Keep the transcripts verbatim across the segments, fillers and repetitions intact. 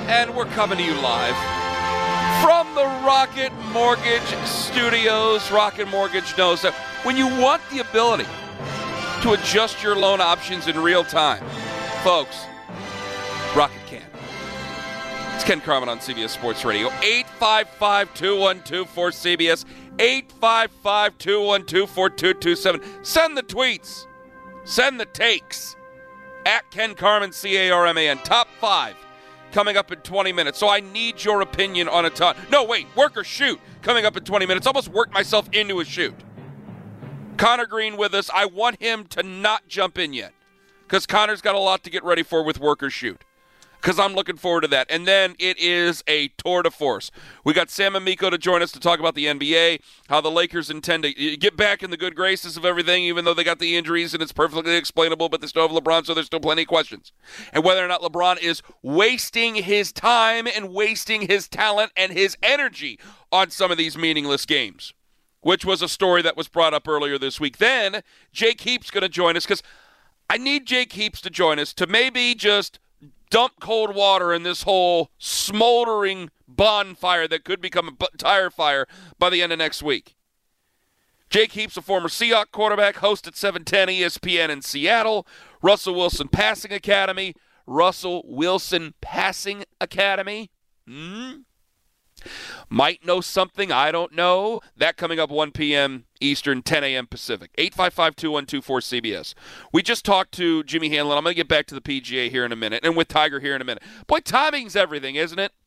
And we're coming to you live from the Rocket Mortgage Studios. Rocket Mortgage knows that when you want the ability to adjust your loan options in real time, folks, Rocket can. It's Ken Carman on C B S Sports Radio. eight five five, two one two, four C B S. eight five five, two one two, four two two seven. Send the tweets. Send the takes. At Ken Carman, C A R M A N. Top five coming up in twenty minutes. So I need your opinion on a ton. No, wait. Work or shoot coming up in twenty minutes. Almost worked myself into a shoot. Connor Green with us. I want him to not jump in yet because Connor's got a lot to get ready for with work or shoot. Because I'm looking forward to that. And then it is a tour de force. We got Sam Amico to join us to talk about the N B A, how the Lakers intend to get back in the good graces of everything, even though they got the injuries, and it's perfectly explainable, but they still have LeBron, so there's still plenty of questions. And whether or not LeBron is wasting his time and wasting his talent and his energy on some of these meaningless games, which was a story that was brought up earlier this week. Then Jake Heap's going to join us, because I need Jake Heaps to join us to maybe just dump cold water in this whole smoldering bonfire that could become a tire fire by the end of next week. Jake Heaps, a former Seahawks quarterback, host at seven ten E S P N in Seattle. Russell Wilson Passing Academy. Russell Wilson Passing Academy. Hmm? Might know something I don't know. That coming up one p.m. Eastern, ten a.m. Pacific. eight five five, two one two, four C B S. We just talked to Jimmy Hanlon. I'm going to get back to the P G A here in a minute, and with Tiger here in a minute. Boy, timing's everything, isn't it?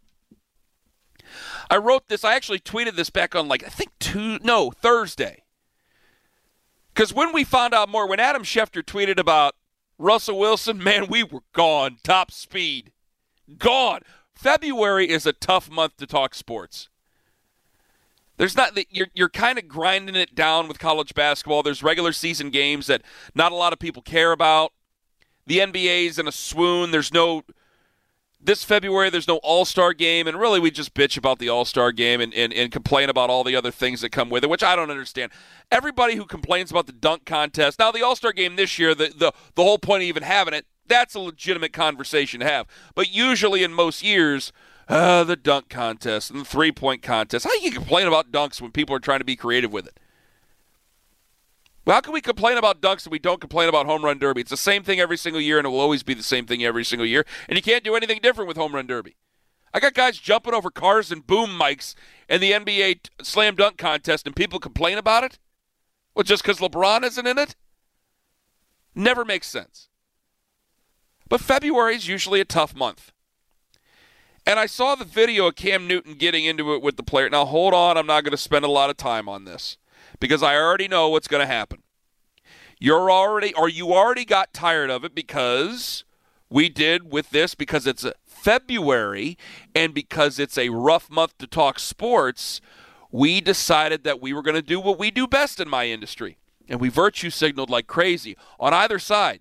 I wrote this. I actually tweeted this back on, like, I think two, no, Thursday. Because when we found out more, when Adam Schefter tweeted about Russell Wilson, man, we were gone. Top speed. Gone. February is a tough month to talk sports. There's not you're you're kind of grinding it down with college basketball. There's regular season games that not a lot of people care about. The N B A's in a swoon. There's no this February. There's no All-Star game, and really we just bitch about the All-Star game and, and, and complain about all the other things that come with it, which I don't understand. Everybody who complains about the dunk contest, now the All-Star game this year, the the the whole point of even having it, that's a legitimate conversation to have. But usually in most years, uh, the dunk contest and the three-point contest. How can you complain about dunks when people are trying to be creative with it? Well, how can we complain about dunks and we don't complain about home run derby? It's the same thing every single year, and it will always be the same thing every single year. And you can't do anything different with home run derby. I got guys jumping over cars and boom mics in the N B A slam dunk contest, and people complain about it? Well, just because LeBron isn't in it? Never makes sense. But February is usually a tough month. And I saw the video of Cam Newton getting into it with the player. Now, hold on. I'm not going to spend a lot of time on this because I already know what's going to happen. You're already, or you already got tired of it because we did with this, because it's February and because it's a rough month to talk sports, we decided that we were going to do what we do best in my industry. And we virtue signaled like crazy on either side.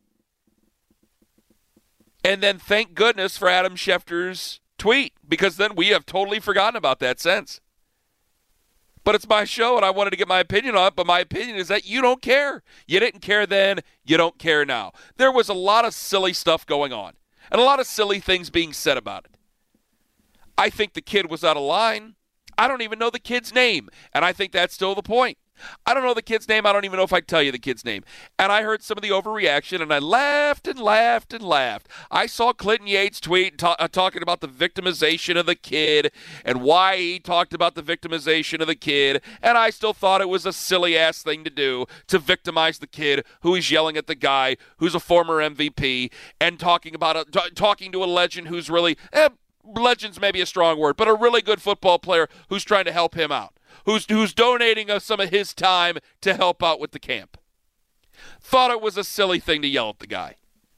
And then thank goodness for Adam Schefter's tweet, because then we have totally forgotten about that since. But it's my show, and I wanted to get my opinion on it, but my opinion is that you don't care. You didn't care then, you don't care now. There was a lot of silly stuff going on, and a lot of silly things being said about it. I think the kid was out of line. I don't even know the kid's name, and I think that's still the point. I don't know the kid's name. I don't even know if I tell you the kid's name. And I heard some of the overreaction, and I laughed and laughed and laughed. I saw Clinton Yates tweet ta- uh, talking about the victimization of the kid and why he talked about the victimization of the kid, and I still thought it was a silly-ass thing to do to victimize the kid who is yelling at the guy who's a former M V P and talking about a, t- talking to a legend who's really, eh, legend's maybe a strong word, but a really good football player who's trying to help him out. Who's who's donating us some of his time to help out with the camp. Thought it was a silly thing to yell at the guy.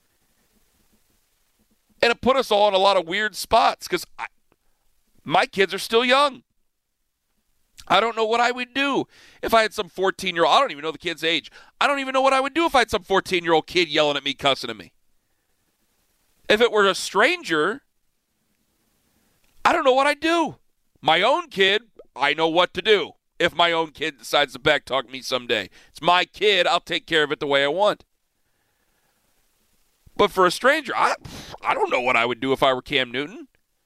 And it put us all in a lot of weird spots because my kids are still young. I don't know what I would do if I had some fourteen-year-old. I don't even know the kid's age. I don't even know what I would do if I had some fourteen-year-old kid yelling at me, cussing at me. If it were a stranger, I don't know what I'd do. My own kid, I know what to do if my own kid decides to backtalk me someday. It's my kid. I'll take care of it the way I want. But for a stranger, I I don't know what I would do if I were Cam Newton.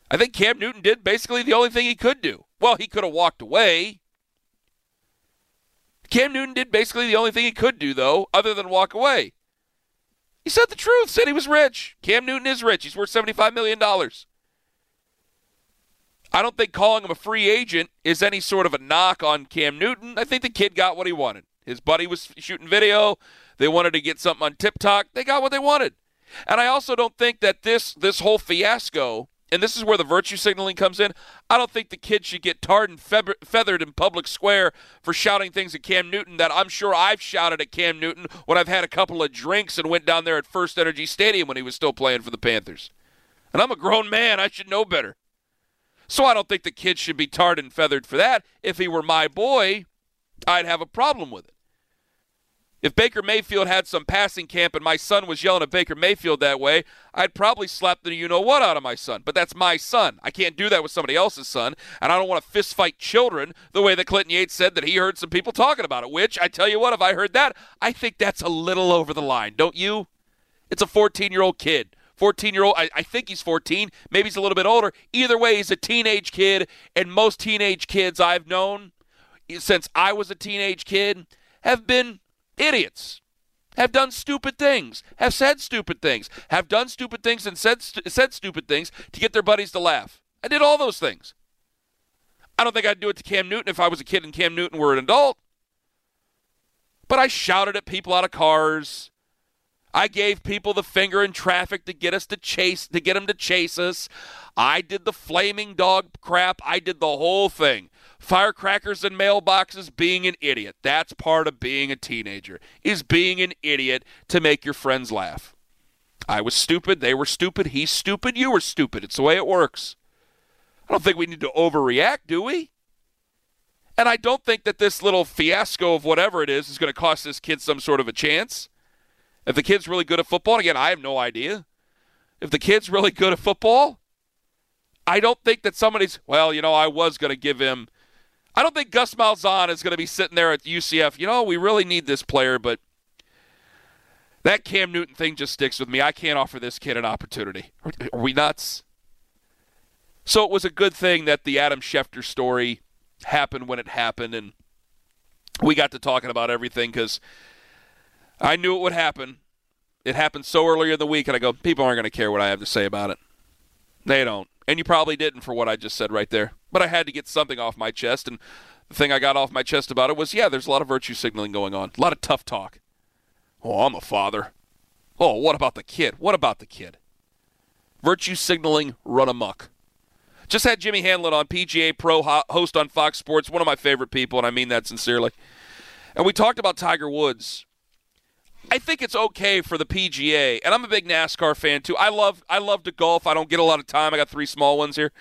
I think Cam Newton did basically the only thing he could do. Well, he could have walked away. Cam Newton did basically the only thing he could do, though, other than walk away. He said the truth, said he was rich. Cam Newton is rich. He's worth seventy-five million dollars. I don't think calling him a free agent is any sort of a knock on Cam Newton. I think the kid got what he wanted. His buddy was shooting video. They wanted to get something on TikTok. They got what they wanted. And I also don't think that this this whole fiasco, and this is where the virtue signaling comes in, I don't think the kid should get tarred and fe- feathered in public square for shouting things at Cam Newton that I'm sure I've shouted at Cam Newton when I've had a couple of drinks and went down there at First Energy Stadium when he was still playing for the Panthers. And I'm a grown man. I should know better. So I don't think the kid should be tarred and feathered for that. If he were my boy, I'd have a problem with it. If Baker Mayfield had some passing camp and my son was yelling at Baker Mayfield that way, I'd probably slap the you-know-what out of my son. But that's my son. I can't do that with somebody else's son, and I don't want to fist-fight children the way that Clinton Yates said that he heard some people talking about it, which, I tell you what, if I heard that, I think that's a little over the line, don't you? It's a fourteen-year-old kid. fourteen-year-old, I, I think he's fourteen. Maybe he's a little bit older. Either way, he's a teenage kid, and most teenage kids I've known since I was a teenage kid have been idiots, have done stupid things, have said stupid things, have done stupid things and said st- said stupid things to get their buddies to laugh. I did all those things. I don't think I'd do it to Cam Newton if I was a kid and Cam Newton were an adult. But I shouted at people out of cars. I gave people the finger in traffic to get us to chase, to get them to chase us. I did the flaming dog crap. I did the whole thing. Firecrackers and mailboxes, being an idiot. That's part of being a teenager, is being an idiot to make your friends laugh. I was stupid. They were stupid. He's stupid. You were stupid. It's the way it works. I don't think we need to overreact, do we? And I don't think that this little fiasco of whatever it is is going to cost this kid some sort of a chance. If the kid's really good at football, again, I have no idea. If the kid's really good at football, I don't think that somebody's, well, you know, I was going to give him, I don't think Gus Malzahn is going to be sitting there at U C F, you know, we really need this player, but that Cam Newton thing just sticks with me. I can't offer this kid an opportunity. Are, are we nuts? So it was a good thing that the Adam Schefter story happened when it happened, and we got to talking about everything because I knew it would happen. It happened so earlier in the week, and I go, people aren't going to care what I have to say about it. They don't. And you probably didn't for what I just said right there. But I had to get something off my chest, and the thing I got off my chest about it was, yeah, there's a lot of virtue signaling going on. A lot of tough talk. Oh, I'm a father. Oh, what about the kid? What about the kid? Virtue signaling run amok. Just had Jimmy Hanlon on, P G A Pro host on Fox Sports, one of my favorite people, and I mean that sincerely. And we talked about Tiger Woods. I think it's okay for the P G A, and I'm a big NASCAR fan too. I love I love to golf. I don't get a lot of time. I got three small ones here.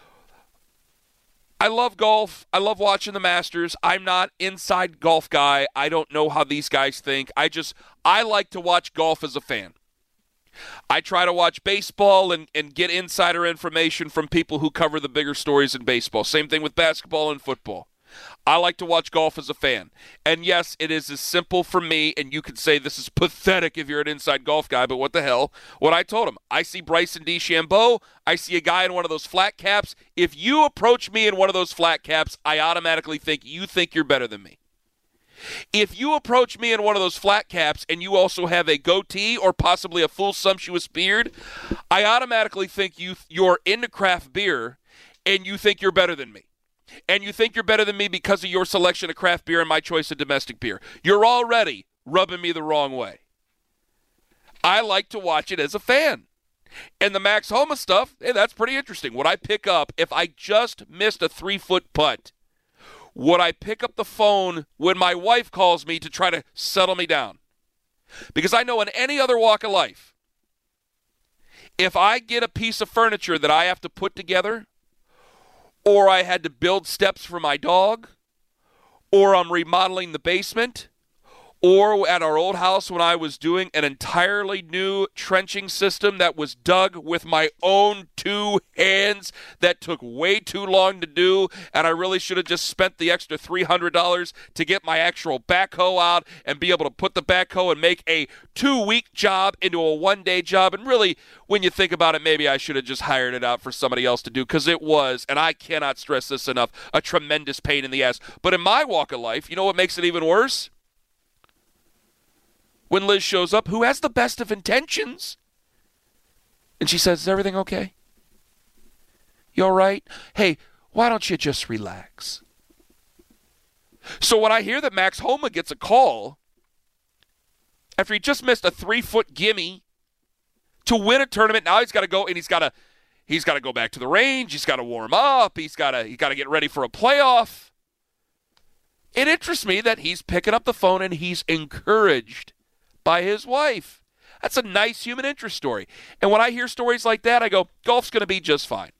I love golf. I love watching the Masters. I'm not inside golf guy. I don't know how these guys think. I just I like to watch golf as a fan. I try to watch baseball and, and get insider information from people who cover the bigger stories in baseball. Same thing with basketball and football. I like to watch golf as a fan. And yes, it is as simple for me, and you could say this is pathetic if you're an inside golf guy, but what the hell? What I told him, I see Bryson DeChambeau, I see a guy in one of those flat caps. If you approach me in one of those flat caps, I automatically think you think you're better than me. If you approach me in one of those flat caps and you also have a goatee or possibly a full sumptuous beard, I automatically think you, you're into craft beer and you think you're better than me. And you think you're better than me because of your selection of craft beer and my choice of domestic beer. You're already rubbing me the wrong way. I like to watch it as a fan. And the Max Homa stuff, hey, that's pretty interesting. Would I pick up, if I just missed a three-foot putt, would I pick up the phone when my wife calls me to try to settle me down? Because I know in any other walk of life, if I get a piece of furniture that I have to put together, or I had to build steps for my dog, or I'm remodeling the basement, Or at our old house when I was doing an entirely new trenching system that was dug with my own two hands that took way too long to do, and I really should have just spent the extra three hundred dollars to get my actual backhoe out and be able to put the backhoe and make a two-week job into a one-day job. And really, when you think about it, maybe I should have just hired it out for somebody else to do, because it was, and I cannot stress this enough, a tremendous pain in the ass. But in my walk of life, you know what makes it even worse? When Liz shows up, who has the best of intentions, and she says, is everything okay? You all right? Hey, why don't you just relax? So when I hear that Max Homa gets a call after he just missed a three-foot gimme to win a tournament, now he's got to go, and he's got to he's got to go back to the range. He's got to warm up. He's got to he's got to get ready for a playoff. It interests me that he's picking up the phone and he's encouraged by his wife. That's a nice human interest story. And when I hear stories like that, I go, golf's going to be just fine.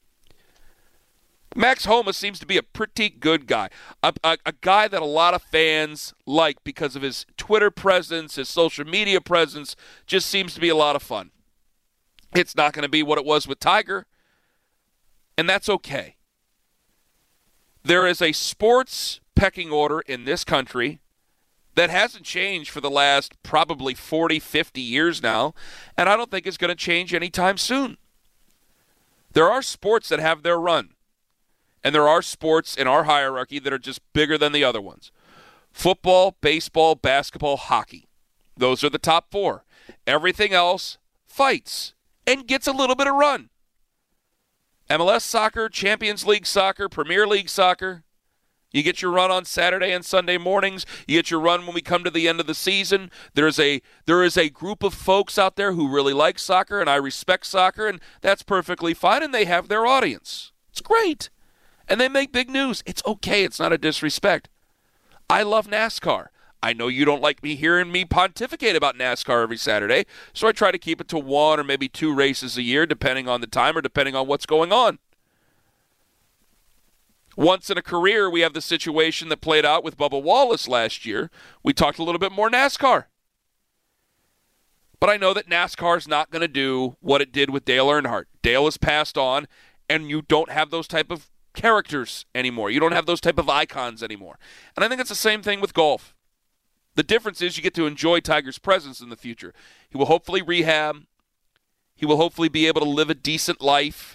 Max Homa seems to be a pretty good guy, a, a, a guy that a lot of fans like because of his Twitter presence, his social media presence, just seems to be a lot of fun. It's not going to be what it was with Tiger, and that's okay. There is a sports pecking order in this country that hasn't changed for the last probably forty, fifty years now, and I don't think it's going to change anytime soon. There are sports that have their run, and there are sports in our hierarchy that are just bigger than the other ones. Football, baseball, basketball, hockey. Those are the top four. Everything else fights and gets a little bit of run. M L S soccer, Champions League soccer, Premier League soccer. You get your run on Saturday and Sunday mornings. You get your run when we come to the end of the season. There's a there is a group of folks out there who really like soccer, and I respect soccer, and that's perfectly fine, and they have their audience. It's great. And they make big news. It's okay. It's not a disrespect. I love NASCAR. I know you don't like me hearing me pontificate about NASCAR every Saturday, so I try to keep it to one or maybe two races a year, depending on the time or depending on what's going on. Once in a career, we have the situation that played out with Bubba Wallace last year. We talked a little bit more NASCAR. But I know that NASCAR is not going to do what it did with Dale Earnhardt. Dale has passed on, and you don't have those type of characters anymore. You don't have those type of icons anymore. And I think it's the same thing with golf. The difference is you get to enjoy Tiger's presence in the future. He will hopefully rehab. He will hopefully be able to live a decent life.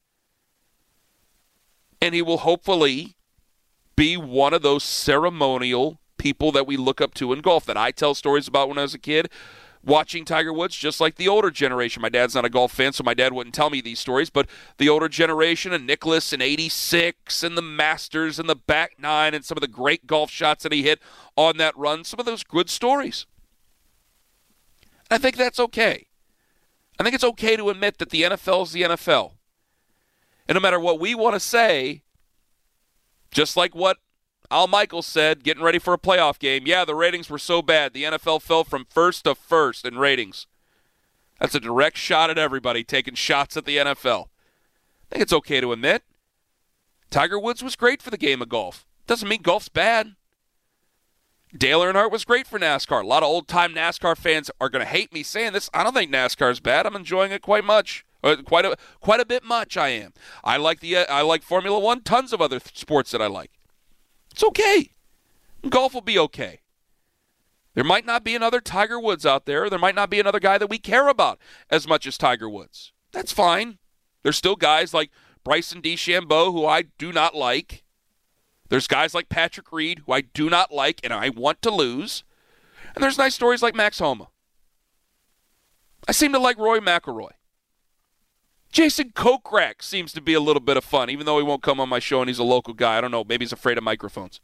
And he will hopefully be one of those ceremonial people that we look up to in golf that I tell stories about when I was a kid, watching Tiger Woods, just like the older generation. My dad's not a golf fan, so my dad wouldn't tell me these stories, but the older generation and Nicklaus in eighty-six and the Masters and the back nine and some of the great golf shots that he hit on that run, some of those good stories. I think that's okay. I think it's okay to admit that the N F L is the N F L. And no matter what we want to say, just like what Al Michaels said, getting ready for a playoff game, yeah, the ratings were so bad. The N F L fell from first to first in ratings. That's a direct shot at everybody, taking shots at the N F L. I think it's okay to admit. Tiger Woods was great for the game of golf. Doesn't mean golf's bad. Dale Earnhardt was great for NASCAR. A lot of old-time NASCAR fans are going to hate me saying this. I don't think NASCAR's bad. I'm enjoying it quite much. Quite a quite a bit much I am. I like the uh, I like Formula One, tons of other th- sports that I like. It's okay. Golf will be okay. There might not be another Tiger Woods out there. There might not be another guy that we care about as much as Tiger Woods. That's fine. There's still guys like Bryson DeChambeau who I do not like. There's guys like Patrick Reed who I do not like and I want to lose. And there's nice stories like Max Homa. I seem to like Rory McIlroy. Jason Kokrak seems to be a little bit of fun, even though he won't come on my show and he's a local guy. I don't know. Maybe he's afraid of microphones.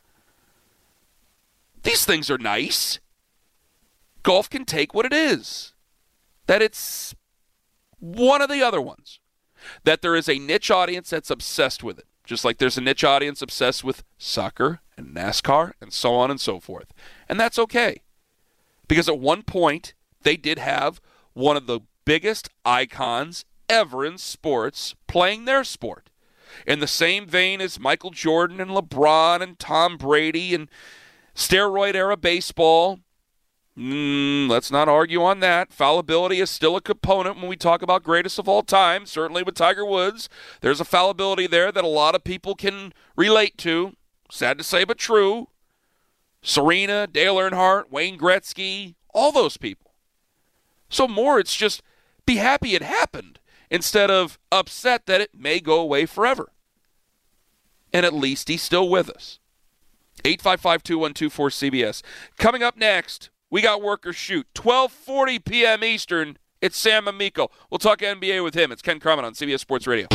These things are nice. Golf can take what it is. That it's one of the other ones. That there is a niche audience that's obsessed with it. Just like there's a niche audience obsessed with soccer and NASCAR and so on and so forth. And that's okay. Because at one point, they did have one of the biggest icons ever in sports playing their sport. In the same vein as Michael Jordan and LeBron and Tom Brady and Steroid-era baseball, mm, let's not argue on that. Fallibility is still a component when we talk about greatest of all time, certainly with Tiger Woods. There's a fallibility there that a lot of people can relate to. Sad to say, but true. Serena, Dale Earnhardt, Wayne Gretzky, all those people. So more, it's just be happy it happened instead of upset that it may go away forever. And at least he's still with us. eight five five, two one two, four C B S. Coming up next, we got Work or Shoot. twelve forty p.m. Eastern, it's Sam Amico. We'll talk N B A with him. It's Ken Carman on C B S Sports Radio.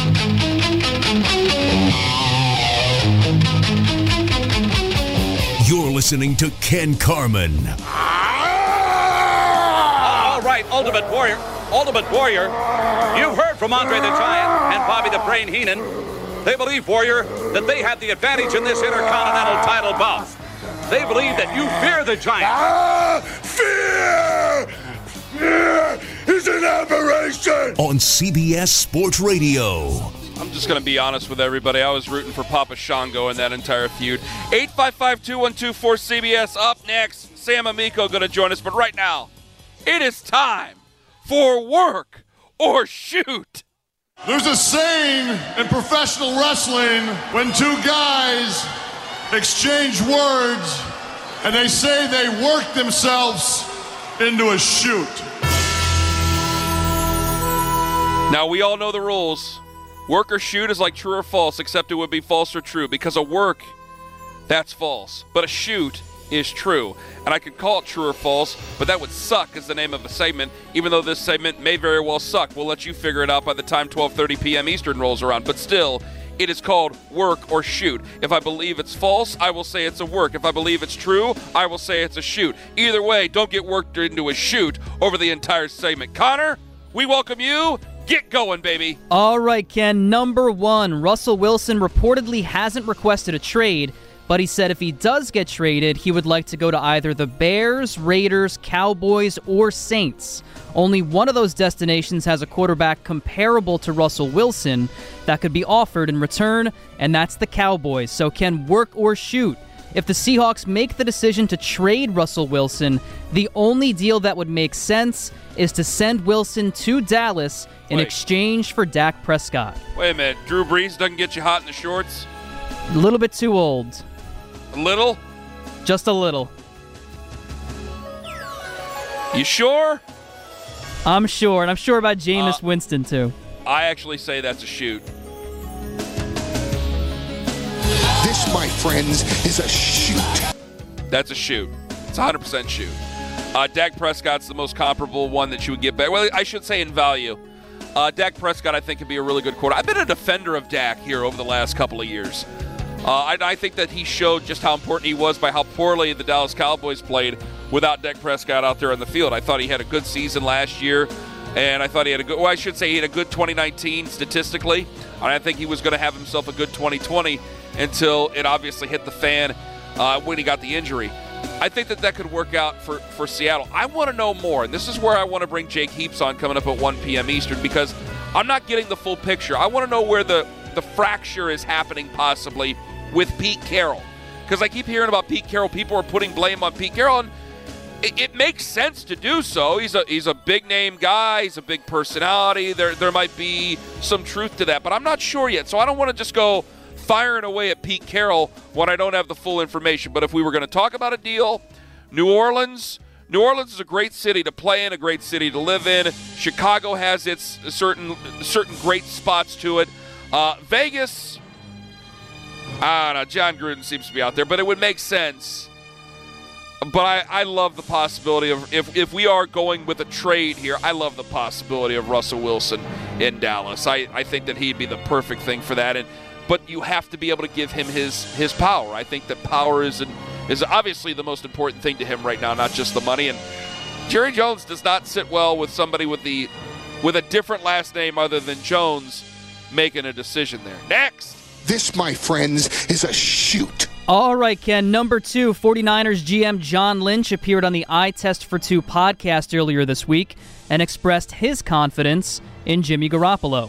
You're listening to Ken Carman. All right, Ultimate Warrior. Ultimate Warrior. You've heard from Andre the Giant and Bobby the Brain Heenan. They believe, Warrior, that they have the advantage in this Intercontinental title bout. They believe that you fear the Giant. Ah, fear! Fear is an aberration! On C B S Sports Radio. I'm just going to be honest with everybody. I was rooting for Papa Shango in that entire feud. eight five five, two one two, four C B S. Up next, Sam Amico going to join us. But right now, it is time for Work or Shoot. There's a saying in professional wrestling when two guys exchange words and they say they work themselves into a shoot. Now, we all know the rules. Work or shoot is like true or false, except it would be false or true. Because a work, that's false. But a shoot is true. And I could call it true or false, but that would suck as the name of a segment, even though this segment may very well suck. We'll let you figure it out by the time twelve thirty p.m. Eastern rolls around. But still, it is called Work or Shoot. If I believe it's false, I will say it's a work. If I believe it's true, I will say it's a shoot. Either way, don't get worked into a shoot over the entire segment. Connor, we welcome you. Get going, baby. All right, Ken. Number one, Russell Wilson reportedly hasn't requested a trade, but he said if he does get traded, he would like to go to either the Bears, Raiders, Cowboys, or Saints. Only one of those destinations has a quarterback comparable to Russell Wilson that could be offered in return, and that's the Cowboys. So Ken, work or shoot? If the Seahawks make the decision to trade Russell Wilson, the only deal that would make sense is to send Wilson to Dallas in Wait. exchange for Dak Prescott. Wait a minute. Drew Brees doesn't get you hot in the shorts? A little bit too old. A little? Just a little. You sure? I'm sure, and I'm sure about Jameis Uh, Winston, too. I actually say that's a shoot. This, my friends, is a shoot. That's a shoot. It's one hundred percent shoot. Uh, Dak Prescott's the most comparable one that you would get back. Well, I should say in value. Uh, Dak Prescott, I think, could be a really good quarterback. I've been a defender of Dak here over the last couple of years. Uh, I, I think that he showed just how important he was by how poorly the Dallas Cowboys played without Dak Prescott out there on the field. I thought he had a good season last year, and I thought he had a good, well, I should say he had a good twenty nineteen statistically, and I think he was going to have himself a good twenty twenty until it obviously hit the fan uh, when he got the injury. I think that that could work out for, for Seattle. I want to know more, and this is where I want to bring Jake Heaps on coming up at one p.m. Eastern, because I'm not getting the full picture. I want to know where the, the fracture is happening possibly with Pete Carroll, because I keep hearing about Pete Carroll. People are putting blame on Pete Carroll, and it, it makes sense to do so. He's a he's a big name guy. He's a big personality. There there might be some truth to that, but I'm not sure yet. So I don't want to just go firing away at Pete Carroll when I don't have the full information. But if we were going to talk about a deal, New Orleans, New Orleans is a great city to play in, a great city to live in. Chicago has its certain certain great spots to it. Uh, Vegas, I don't know, John Gruden seems to be out there, but it would make sense. But I, I love the possibility of, if, if we are going with a trade here, I love the possibility of Russell Wilson in Dallas. I, I think that he'd be the perfect thing for that. And But you have to be able to give him his his power. I think that power is an, is obviously the most important thing to him right now, not just the money. And Jerry Jones does not sit well with somebody with the with a different last name other than Jones making a decision there. Next. This, my friends, is a shoot. All right, Ken. Number two, 49ers G M John Lynch appeared on the Eye Test for Two podcast earlier this week and expressed his confidence in Jimmy Garoppolo.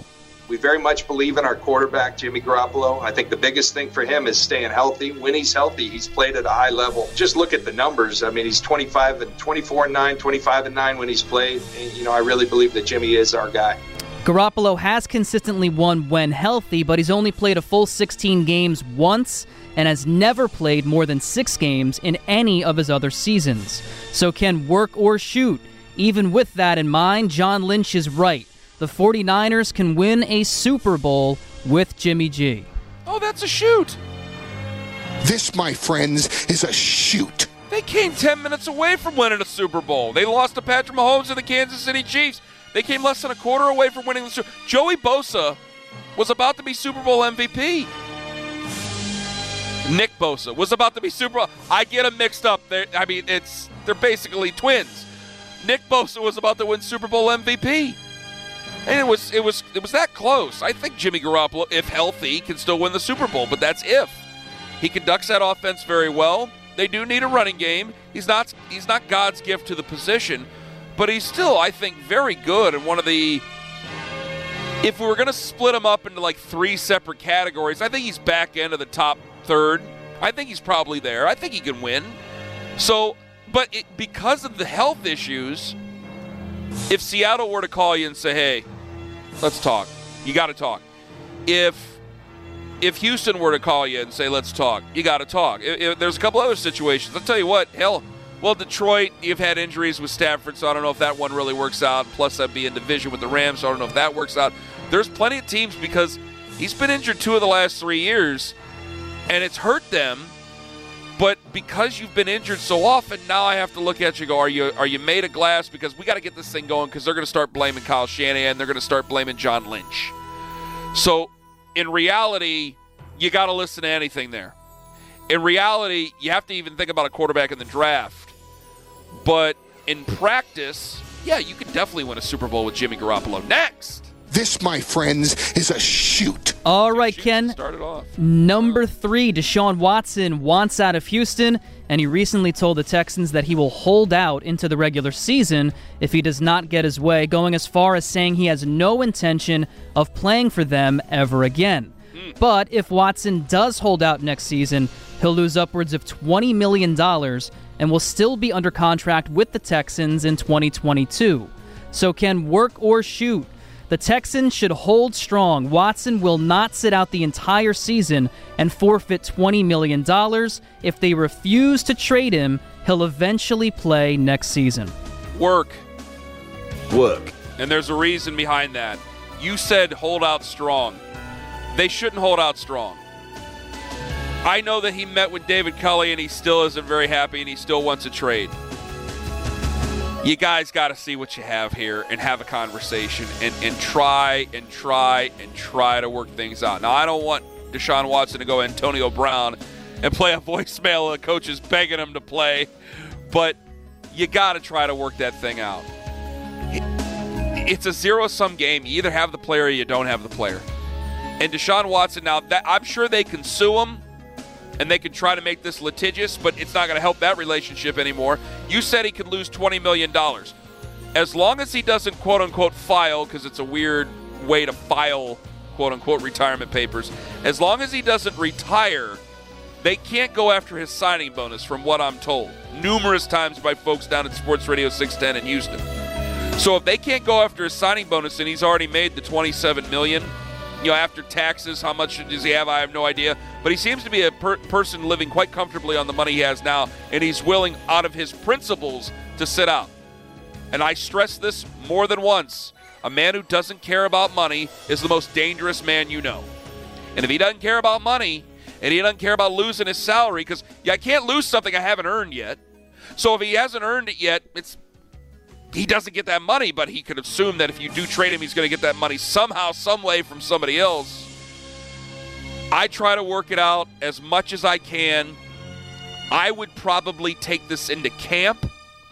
We very much believe in our quarterback, Jimmy Garoppolo. I think the biggest thing for him is staying healthy. When he's healthy, he's played at a high level. Just look at the numbers. I mean, he's twenty-five and twenty-four and nine, twenty-five and nine when he's played. And, you know, I really believe that Jimmy is our guy. Garoppolo has consistently won when healthy, but he's only played a full sixteen games once and has never played more than six games in any of his other seasons. So can work or shoot. Even with that in mind, John Lynch is right. The 49ers can win a Super Bowl with Jimmy G. Oh, that's a shoot. This, my friends, is a shoot. They came ten minutes away from winning a Super Bowl. They lost to Patrick Mahomes and the Kansas City Chiefs. They came less than a quarter away from winning the Super Bowl. Joey Bosa was about to be Super Bowl M V P. Nick Bosa was about to be Super Bowl. I get them mixed up. They're, I mean, it's they're basically twins. Nick Bosa was about to win Super Bowl M V P. And it was it was it was that close. I think Jimmy Garoppolo, if healthy, can still win the Super Bowl, but that's if. He conducts that offense very well. They do need a running game. He's not he's not God's gift to the position, but he's still, I think, very good. And one of the, if we were going to split him up into like three separate categories, I think he's back end of the top third. I think he's probably there. I think he can win. So, but it, because of the health issues, if Seattle were to call you and say, hey, let's talk, you got to talk. If if Houston were to call you and say, let's talk, you got to talk. If, if, there's a couple other situations. I'll tell you what, hell, well, Detroit, you've had injuries with Stafford, so I don't know if that one really works out. Plus, that'd be in division with the Rams, so I don't know if that works out. There's plenty of teams because he's been injured two of the last three years, and it's hurt them. But because you've been injured so often, now I have to look at you and go, are you are you made of glass? Because we got to get this thing going because they're going to start blaming Kyle Shanahan. They're going to start blaming John Lynch. So in reality, you got to listen to anything there. In reality, you have to even think about a quarterback in the draft. But in practice, yeah, you can definitely win a Super Bowl with Jimmy Garoppolo. Next. This, my friends, is a shoot. All right, Ken. Started off. Number three, Deshaun Watson wants out of Houston, and he recently told the Texans that he will hold out into the regular season if he does not get his way, going as far as saying he has no intention of playing for them ever again. Mm. But if Watson does hold out next season, he'll lose upwards of twenty million dollars and will still be under contract with the Texans in twenty twenty-two. So can work or shoot. The Texans should hold strong. Watson will not sit out the entire season and forfeit twenty million dollars. If they refuse to trade him, he'll eventually play next season. Work. Work. And there's a reason behind that. You said hold out strong. They shouldn't hold out strong. I know that he met with David Culley and he still isn't very happy and he still wants a trade. You guys got to see what you have here and have a conversation and, and try and try and try to work things out. Now, I don't want Deshaun Watson to go Antonio Brown and play a voicemail of the coaches begging him to play, but you got to try to work that thing out. It's a zero-sum game. You either have the player or you don't have the player. And Deshaun Watson, now, that, I'm sure they can sue him, and they can try to make this litigious, but it's not going to help that relationship anymore. You said he could lose twenty million dollars. As long as he doesn't, quote-unquote, file, because it's a weird way to file, quote-unquote, retirement papers, as long as he doesn't retire, they can't go after his signing bonus, from what I'm told, numerous times by folks down at Sports Radio six ten in Houston. So if they can't go after his signing bonus and he's already made the twenty-seven million dollars, you know, after taxes, how much does he have? I have no idea. But he seems to be a per- person living quite comfortably on the money he has now, and he's willing, out of his principles, to sit out. And I stress this more than once. A man who doesn't care about money is the most dangerous man you know. And if he doesn't care about money, and he doesn't care about losing his salary, because yeah, I can't lose something I haven't earned yet. So if he hasn't earned it yet, it's he doesn't get that money, but he could assume that if you do trade him, he's going to get that money somehow, some way from somebody else. I try to work it out as much as I can. I would probably take this into camp.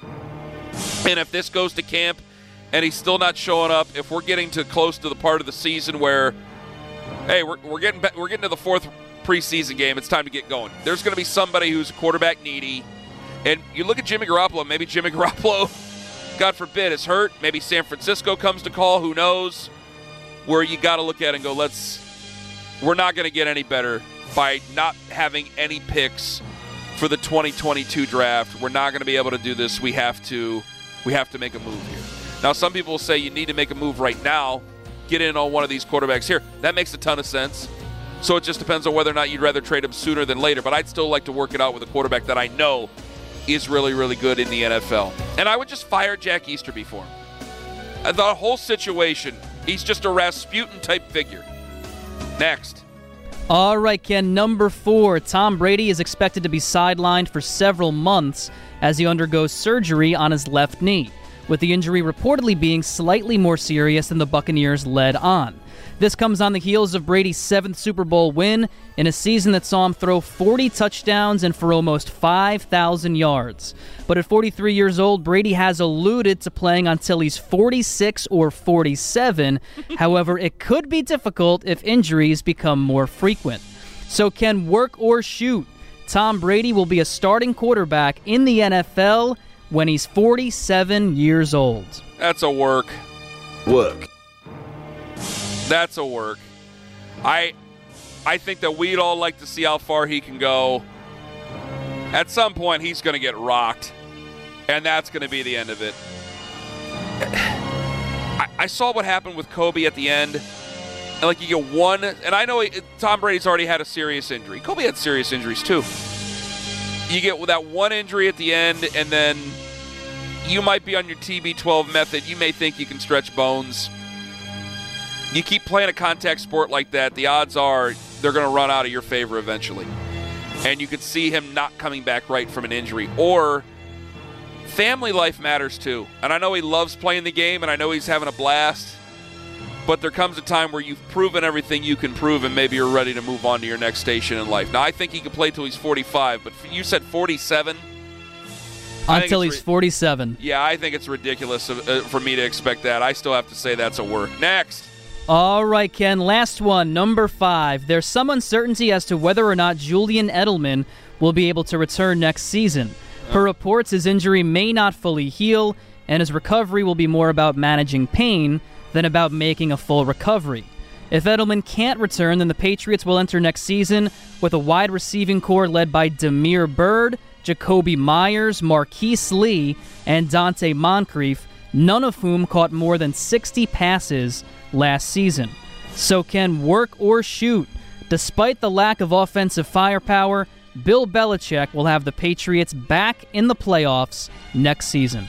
And if this goes to camp and he's still not showing up, if we're getting to close to the part of the season where, hey, we're, we're getting we're getting to the fourth preseason game, it's time to get going. There's going to be somebody who's quarterback needy. And you look at Jimmy Garoppolo, maybe Jimmy Garoppolo, God forbid, is hurt. Maybe San Francisco comes to call. Who knows? where you got to look at it and go, let's we're not going to get any better by not having any picks for the twenty twenty-two draft. We're not going to be able to do this. We have to we have to make a move here. Now, some people will say you need to make a move right now, get in on one of these quarterbacks here. That makes a ton of sense. So it just depends on whether or not you'd rather trade him sooner than later. But I'd still like to work it out with a quarterback that I know is really, really good in the N F L. And I would just fire Jack Easterby for him. And the whole situation, he's just a Rasputin-type figure. Next. All right, Ken, number four. Tom Brady is expected to be sidelined for several months as he undergoes surgery on his left knee, with the injury reportedly being slightly more serious than the Buccaneers led on. This comes on the heels of Brady's seventh Super Bowl win in a season that saw him throw forty touchdowns and for almost five thousand yards. But at forty-three years old, Brady has alluded to playing until he's forty-six or forty-seven. However, it could be difficult if injuries become more frequent. So can work or shoot. Tom Brady will be a starting quarterback in the N F L when he's forty-seven years old. That's a work. Work. That's a work. I I think that we'd all like to see how far he can go. At some point, he's going to get rocked, and that's going to be the end of it. I, I saw what happened with Kobe at the end. And like you get one, and I know he, Tom Brady's already had a serious injury. Kobe had serious injuries too. You get that one injury at the end, and then you might be on your T B twelve method. You may think you can stretch bones. You keep playing a contact sport like that, the odds are they're going to run out of your favor eventually. And you could see him not coming back right from an injury. Or family life matters too. And I know he loves playing the game, and I know he's having a blast. But there comes a time where you've proven everything you can prove, and maybe you're ready to move on to your next station in life. Now, I think he could play till he's forty-five, but you said forty-seven? Until he's ri- forty-seven. Yeah, I think it's ridiculous for me to expect that. I still have to say that's a work. Next. All right, Ken, last one, number five. There's some uncertainty as to whether or not Julian Edelman will be able to return next season. Per reports, his injury may not fully heal, and his recovery will be more about managing pain than about making a full recovery. If Edelman can't return, then the Patriots will enter next season with a wide receiving core led by Damiere Byrd, Jacoby Myers, Marquise Lee, and Dante Moncrief, none of whom caught more than sixty passes last season. So can work or shoot. Despite the lack of offensive firepower, Bill Belichick will have the Patriots back in the playoffs next season.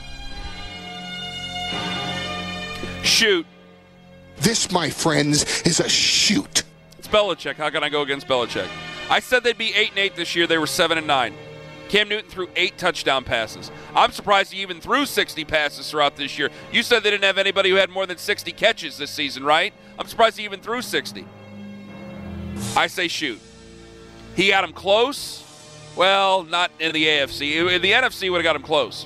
Shoot. This, my friends, is a shoot. It's Belichick. How can I go against Belichick? I said they'd be eight and eight this year. They were seven and nine. Cam Newton threw eight touchdown passes. I'm surprised he even threw sixty passes throughout this year. You said they didn't have anybody who had more than sixty catches this season, right? I'm surprised he even threw sixty. I say shoot. He got him close. Well, not in the A F C. In the N F C would have got him close.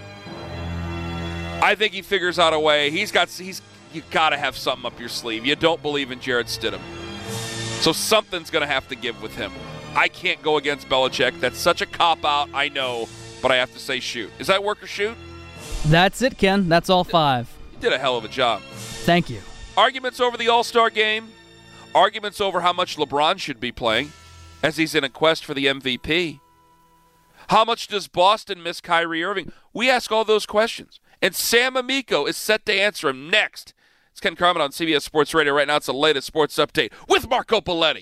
I think he figures out a way. He's got he's you got to have something up your sleeve. You don't believe in Jarrett Stidham. So something's going to have to give with him. I can't go against Belichick. That's such a cop-out, I know, but I have to say shoot. Is that work or shoot? That's it, Ken. That's all five. You did a hell of a job. Thank you. Arguments over the All-Star game. Arguments over how much LeBron should be playing as he's in a quest for the M V P. How much does Boston miss Kyrie Irving? We ask all those questions. And Sam Amico is set to answer them next. It's Ken Carman on C B S Sports Radio. Right now it's the latest sports update with Marco Paletti.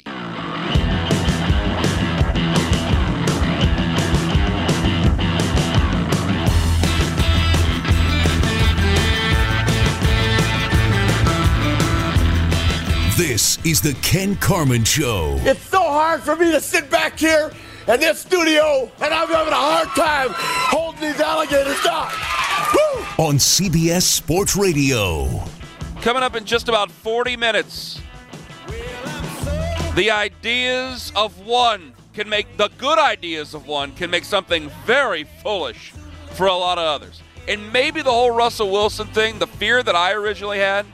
This is the Ken Carman Show. It's so hard for me to sit back here in this studio, and I'm having a hard time holding these alligators down. Woo! On C B S Sports Radio. Coming up in just about forty minutes, the ideas of one can make, the good ideas of one can make something very foolish for a lot of others. And maybe the whole Russell Wilson thing, the fear that I originally had,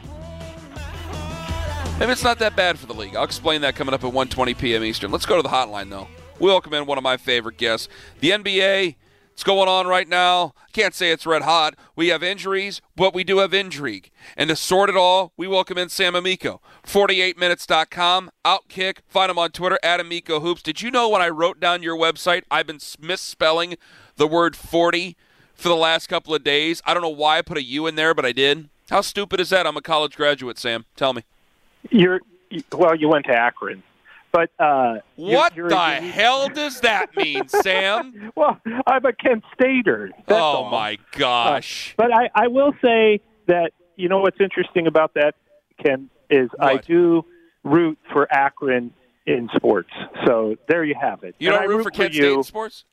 maybe it's not that bad for the league. I'll explain that coming up at one twenty p.m. Eastern. Let's go to the hotline, though. We welcome in one of my favorite guests. The N B A, It's going on right now. Can't say it's red hot. We have injuries, but we do have intrigue. And to sort it all, we welcome in Sam Amico. forty-eight minutes dot com, Outkick. Find him on Twitter, at Amico Hoops. Did you know when I wrote down your website, I've been misspelling the word forty for the last couple of days? I don't know why I put a U in there, but I did. How stupid is that? I'm a college graduate, Sam. Tell me. You're Well, you went to Akron. But uh, what you're, the you're, hell does that mean, Sam? Well, I'm a Kent Stater. That's oh, all. my gosh. Uh, but I, I will say that, you know what's interesting about that, Ken, is what? I do root for Akron in sports. So there you have it. You and don't I root, root for Kent you. State in sports?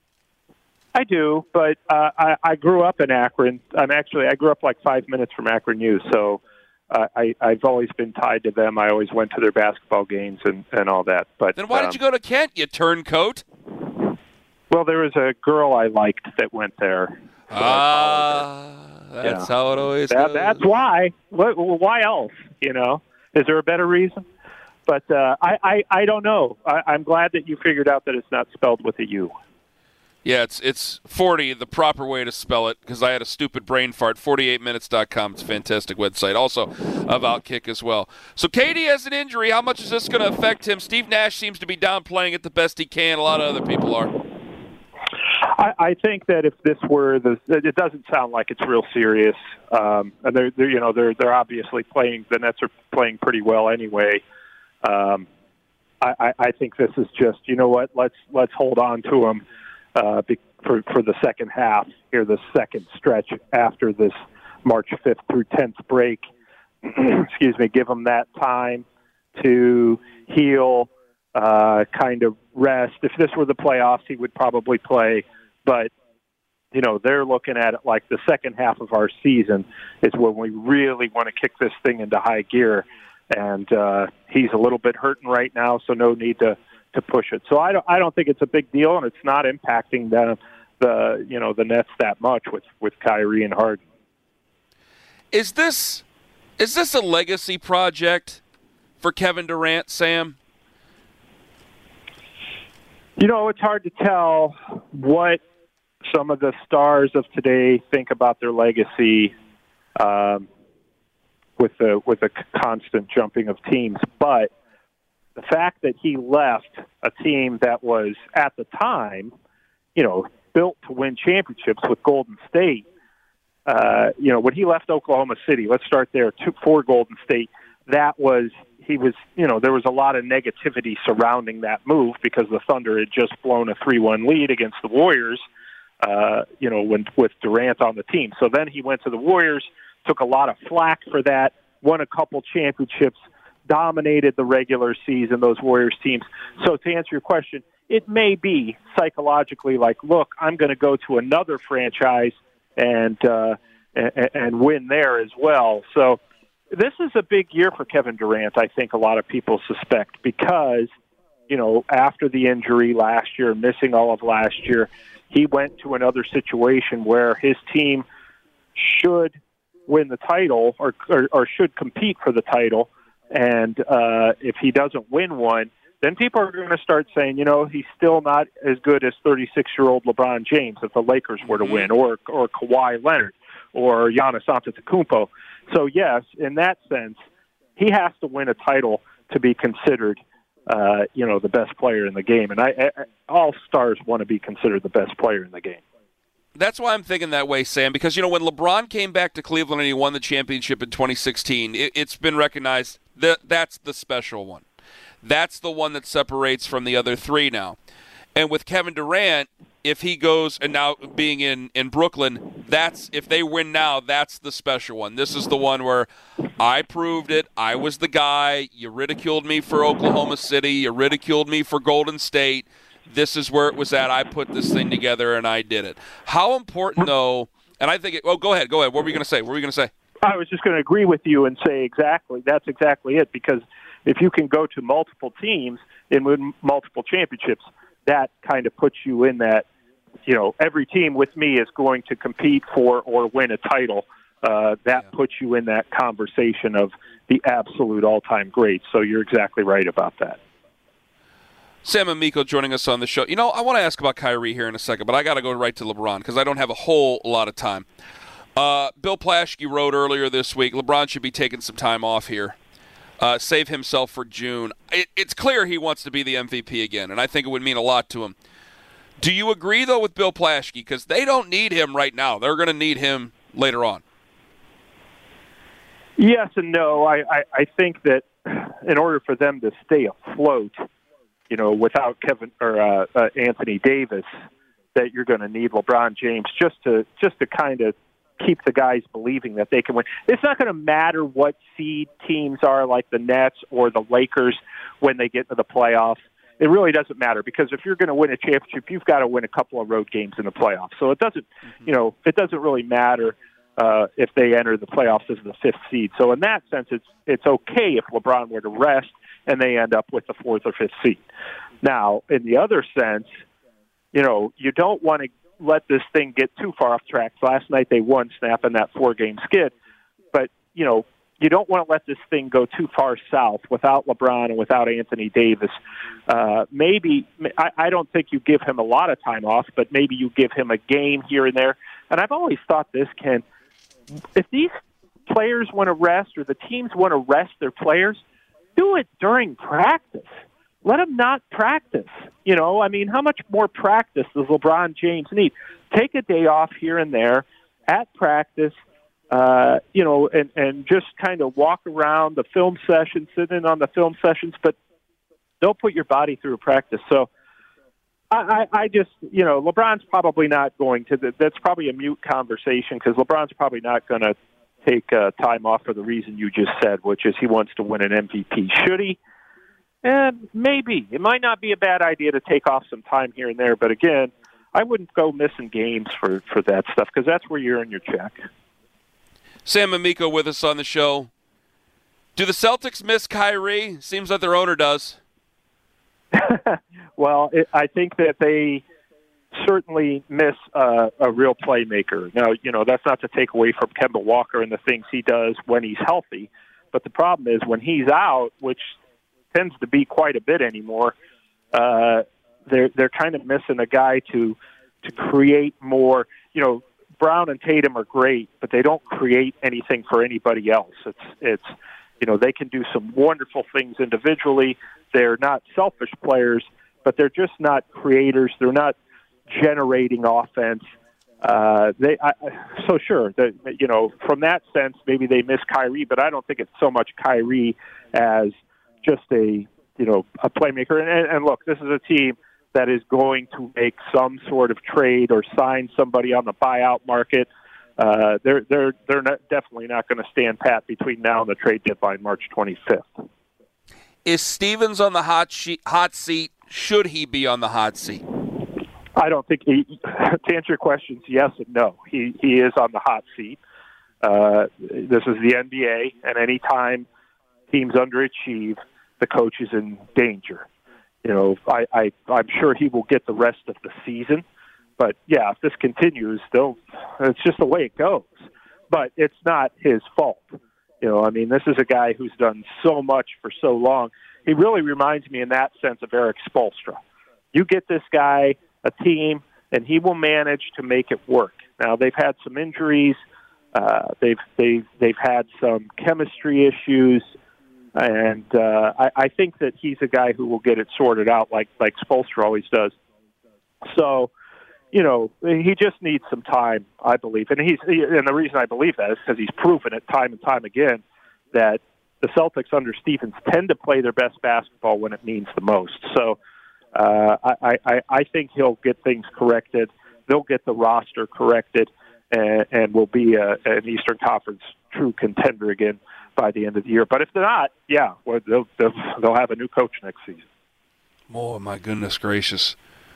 I do, but uh, I, I grew up in Akron. I'm actually, I grew up like five minutes from Akron U, so Uh, I, I've always been tied to them. I always went to their basketball games and, and all that. But then why um, did you go to Kent, you turncoat? Well, there was a girl I liked that went there. So Ah, that's yeah. how it always that, goes. That's why. What, why else? You know, is there a better reason? But uh, I, I, I don't know. I, I'm glad that you figured out that it's not spelled with a U. Yeah, it's it's forty, the proper way to spell it, because I had a stupid brain fart. forty-eight minutes dot com. It's a fantastic website. Also, of Outkick as well. So K D has an injury. How much is this going to affect him? Steve Nash seems to be downplaying it the best he can. A lot of other people are. I, I think that if this were the, it doesn't sound like it's real serious. Um, and they're, they're, you know, they're they're obviously playing. The Nets are playing pretty well anyway. Um, I, I, I think this is just, you know what? Let's let's hold on to him. Uh, for for the second half here, the second stretch after this March fifth through tenth break. Excuse me, give him that time to heal, uh, kind of rest. If this were the playoffs, he would probably play, but you know they're looking at it like the second half of our season is when we really want to kick this thing into high gear, and uh, he's a little bit hurting right now, so no need to. to push it. So I don't I don't think it's a big deal, and it's not impacting the the you know the Nets that much with, with Kyrie and Harden. Is this is this a legacy project for Kevin Durant, Sam? You know, it's hard to tell what some of the stars of today think about their legacy um, with the with the constant jumping of teams, but the fact that he left a team that was, at the time, you know, built to win championships with Golden State, uh, you know, when he left Oklahoma City, let's start there, two, for Golden State, that was, he was, you know, there was a lot of negativity surrounding that move because the Thunder had just blown a three one lead against the Warriors, uh, you know, when with Durant on the team. So then he went to the Warriors, took a lot of flack for that, won a couple championships, dominated the regular season, those Warriors teams. So to answer your question, it may be psychologically like, look, I'm going to go to another franchise and, uh, and and win there as well. So this is a big year for Kevin Durant, I think a lot of people suspect, because, you know, after the injury last year, missing all of last year, he went to another situation where his team should win the title or, or, or should compete for the title. And uh, if he doesn't win one, then people are going to start saying, you know, he's still not as good as thirty-six-year-old LeBron James if the Lakers were to win, or or Kawhi Leonard, or Giannis Antetokounmpo. So, yes, in that sense, he has to win a title to be considered, uh, you know, the best player in the game. And I, I, all stars want to be considered the best player in the game. That's why I'm thinking that way, Sam, because, you know, when LeBron came back to Cleveland and he won the championship in twenty sixteen, it, it's been recognized that that's the special one. That's the one that separates from the other three now. And with Kevin Durant, if he goes, and now being in, in Brooklyn, that's, if they win now, that's the special one. This is the one where I proved it. I was the guy. You ridiculed me for Oklahoma City. You ridiculed me for Golden State. This is where it was at. I put this thing together, and I did it. How important, though, and I think it, oh, go ahead, go ahead. What were you going to say? What were you going to say? I was just going to agree with you and say exactly, that's exactly it, because if you can go to multiple teams and win multiple championships, that kind of puts you in that, you know, every team with me is going to compete for or win a title. Uh, that yeah. puts you in that conversation of the absolute all-time greats. So you're exactly right about that. Sam Amico joining us on the show. You know, I want to ask about Kyrie here in a second, but I got to go right to LeBron because I don't have a whole lot of time. Uh, Bill Plaschke wrote earlier this week, LeBron should be taking some time off here. Uh, save himself for June. It, it's clear he wants to be the M V P again, and I think it would mean a lot to him. Do you agree, though, with Bill Plaschke? Because they don't need him right now. They're going to need him later on. Yes and no. I, I, I think that in order for them to stay afloat, you know, without Kevin or uh, uh, Anthony Davis, that you're going to need LeBron James just to just to kind of keep the guys believing that they can win. It's not going to matter what seed teams are, like the Nets or the Lakers, when they get to the playoffs. It really doesn't matter because if you're going to win a championship, you've got to win a couple of road games in the playoffs. So it doesn't, you know, it doesn't really matter uh, if they enter the playoffs as the fifth seed. So in that sense, it's it's okay if LeBron were to rest and they end up with the fourth or fifth seed. Now, in the other sense, you know, you don't want to let this thing get too far off track. Last night they won, snapping that four-game skid, but you know, you don't want to let this thing go too far south without LeBron and without Anthony Davis. Uh, maybe, I, I don't think you give him a lot of time off, but maybe you give him a game here and there. And I've always thought this, Ken, if these players want to rest or the teams want to rest their players, do it during practice. Let them not practice. You know, I mean, how much more practice does LeBron James need? Take a day off here and there at practice, Uh, you know, and, and just kind of walk around the film session, sit in on the film sessions, but don't put your body through a practice. So I, I, I just, you know, LeBron's probably not going to, that's probably a mute conversation because LeBron's probably not going to take uh, time off for the reason you just said, which is he wants to win an M V P. Should he? And maybe. It might not be a bad idea to take off some time here and there, but again, I wouldn't go missing games for, for that stuff because that's where you earn your check. Sam Amico with us on the show. Do the Celtics miss Kyrie? Seems like their owner does. Well, it, I think that they certainly miss uh, a real playmaker. Now, you know, that's not to take away from Kemba Walker and the things he does when he's healthy, but the problem is when he's out, which tends to be quite a bit anymore, uh, they're they're kind of missing a guy to to create more, you know, Brown and Tatum are great, but they don't create anything for anybody else. It's, it's, you know, they can do some wonderful things individually. They're not selfish players, but they're just not creators. They're not generating offense. Uh, they, I, so sure, the, you know, from that sense, maybe they miss Kyrie, but I don't think it's so much Kyrie as just a, you know, a playmaker. And, and, and look, this is a team that is going to make some sort of trade or sign somebody on the buyout market. Uh, they're they're they're not, definitely not going to stand pat between now and the trade deadline, March twenty-fifth. Is Stevens on the hot sheet, hot seat? Should he be on the hot seat? I don't think he. To answer your questions, yes and no. He he is on the hot seat. Uh, this is the N B A, and any time teams underachieve, the coach is in danger. You know, I, I, I'm sure he will get the rest of the season. But, yeah, if this continues, they'll, it's just the way it goes. But it's not his fault. You know, I mean, this is a guy who's done so much for so long. He really reminds me in that sense of Eric Spoelstra. You get this guy a team, and he will manage to make it work. Now, they've had some injuries. Uh, they've, they've, they've had some chemistry issues. And uh, I, I think that he's a guy who will get it sorted out like, like Spoelstra always does. So, you know, he just needs some time, I believe. And he's and the reason I believe that is because he's proven it time and time again that the Celtics under Stevens tend to play their best basketball when it means the most. So uh, I, I, I think he'll get things corrected. They'll get the roster corrected and, and will be a, an Eastern Conference true contender again by the end of the year. But if they're not, yeah, well, they'll, they'll they'll have a new coach next season. Oh, my goodness gracious.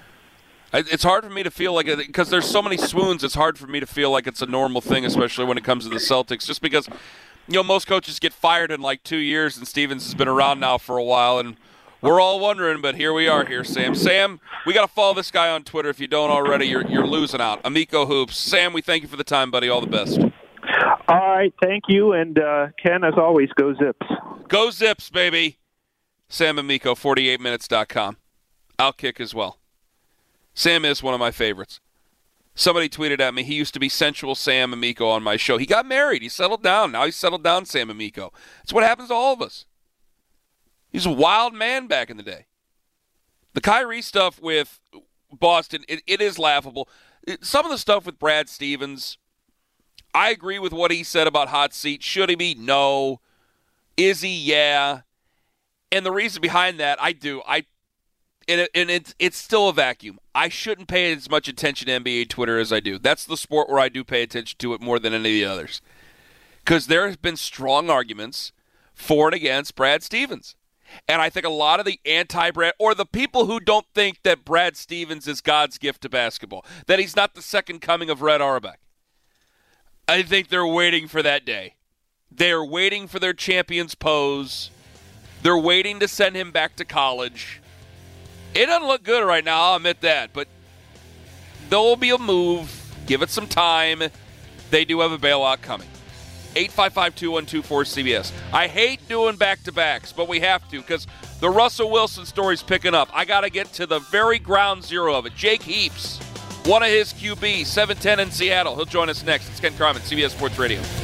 It's hard for me to feel like it, because there's so many swoons, it's hard for me to feel like it's a normal thing, especially when it comes to the Celtics, just because, you know, most coaches get fired in like two years, and Stevens has been around now for a while, and we're all wondering, but here we are here, Sam. Sam, we got to follow this guy on Twitter. If you don't already, you're, you're losing out. Amico Hoops. Sam, we thank you for the time, buddy. All the best. All right, thank you, and uh, Ken, as always, go Zips. Go Zips, baby. Sam Amico, forty-eight minutes dot com. Outkick as well. Sam is one of my favorites. Somebody tweeted at me, he used to be Sensual Sam Amico on my show. He got married. He settled down. Now he's settled down, Sam Amico. That's what happens to all of us. He's a wild man back in the day. The Kyrie stuff with Boston, it, it is laughable. It, some of the stuff with Brad Stevens, I agree with what he said about hot seat. Should he be? No. Is he? Yeah. And the reason behind that, I do. I And, it, and it's, it's still a vacuum. I shouldn't pay as much attention to N B A Twitter as I do. That's the sport where I do pay attention to it more than any of the others. Because there have been strong arguments for and against Brad Stevens. And I think a lot of the anti-Brad, or the people who don't think that Brad Stevens is God's gift to basketball, that he's not the second coming of Red Auerbach, I think they're waiting for that day. They're waiting for their champion's pose. They're waiting to send him back to college. It doesn't look good right now, I'll admit that, but there will be a move. Give it some time. They do have a bailout coming. eight five five, two one two, four C B S. I hate doing back-to-backs, but we have to because the Russell Wilson story's picking up. I got to get to the very ground zero of it. Jake Heaps, one of his Q Bs, seven ten in Seattle. He'll join us next. It's Ken Carman, C B S Sports Radio.